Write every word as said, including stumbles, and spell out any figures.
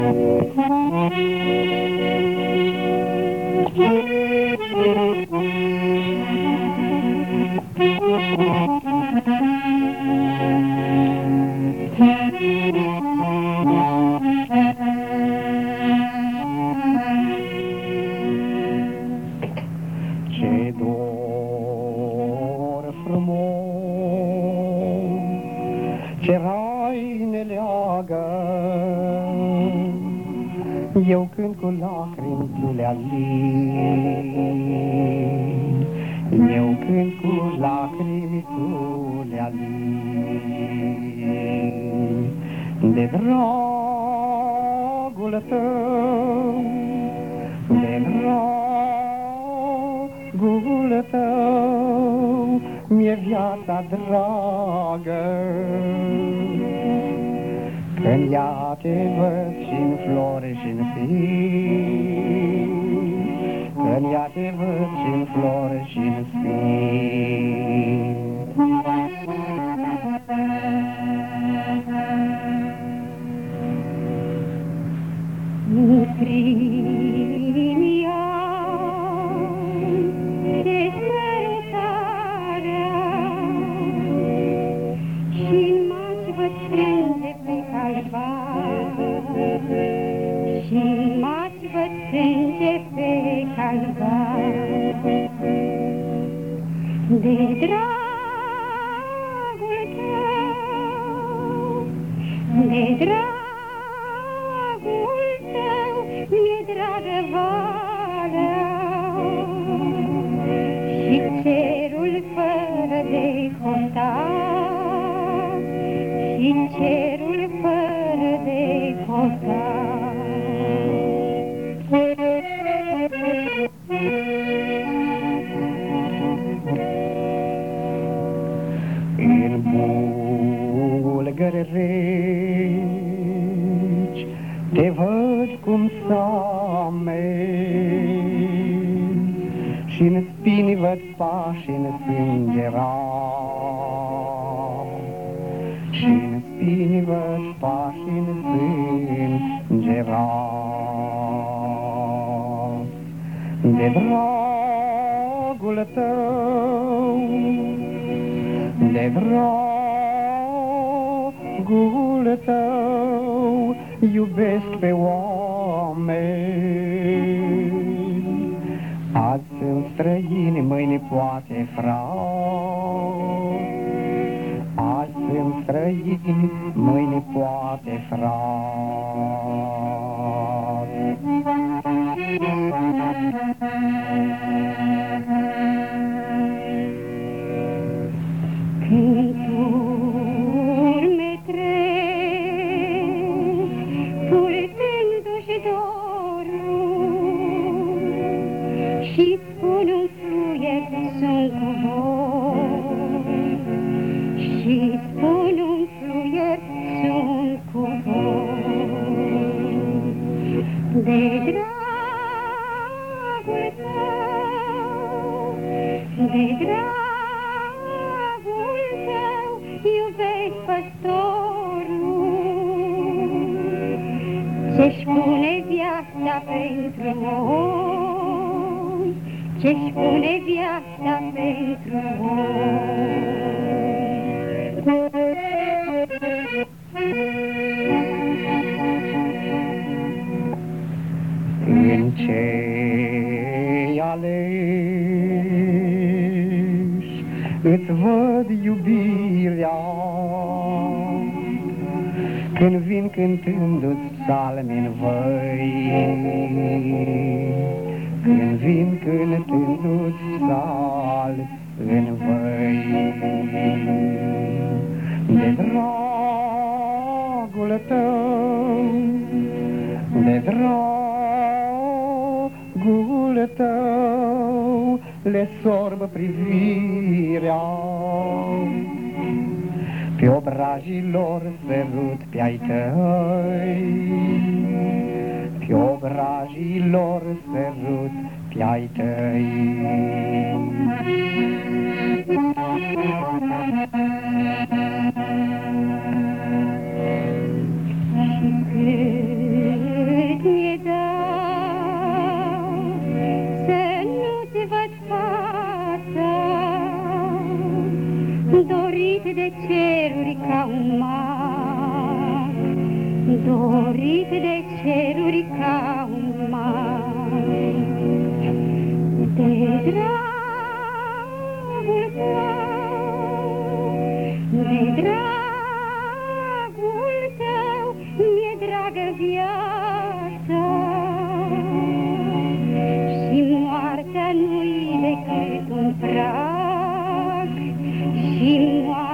Ce dor frumos, ce rai ne leagă, eu cânt cu lacrimi tu le alin, eu cânt cu lacrimi tu le alin. De dragul tău, de dragul tău, mi-e viața dragă. Când ea te văd și-n flori și-n spini, când ea te văd și-n flori și-n spini. Nu primia de sărutarea și-n maci văd strânge pe calvar, și-n maci văd strânge pe calvar. De dragul tău, de dragul tău, mi-e dragă valea și cerul fără de hotar, și cerul fără de hotar. În bulgări reci te văd cum s-amezi, și-n spini văd pași-n sângerat, și-n spini văd pași-n sângerat. De dragul tău, de dragul tău, iubesc pe oameni. Azi sunt străini, mâine poate frați. Azi sunt străini, mâine poate frați. Când urme trec, purtându-și dorul, și spun un fluier, sunt cu voi, și spun un fluier, sunt cu voi. De dragul tău, de dragul tău, iubesc păstorul, ce-și pune viața pentru noi, ce-și pune viața pentru noi. În cei aleși îți văd iubirea, când vin cântându-ți psalmi-n văi, când vin cântându-ți psalmi-n văi. De dragul tău, de dragul tău, le sorb privirea, pe obrajilor sărut pe-ai tăi, pe obrajilor sărut pe-ai tăi. Și când de ceruri ca un mar, dorit de ceruri ca un mar. De dragul tău, de dragul tău, mi-e dragă viața, și moartea nu-i decât un prag, și moartea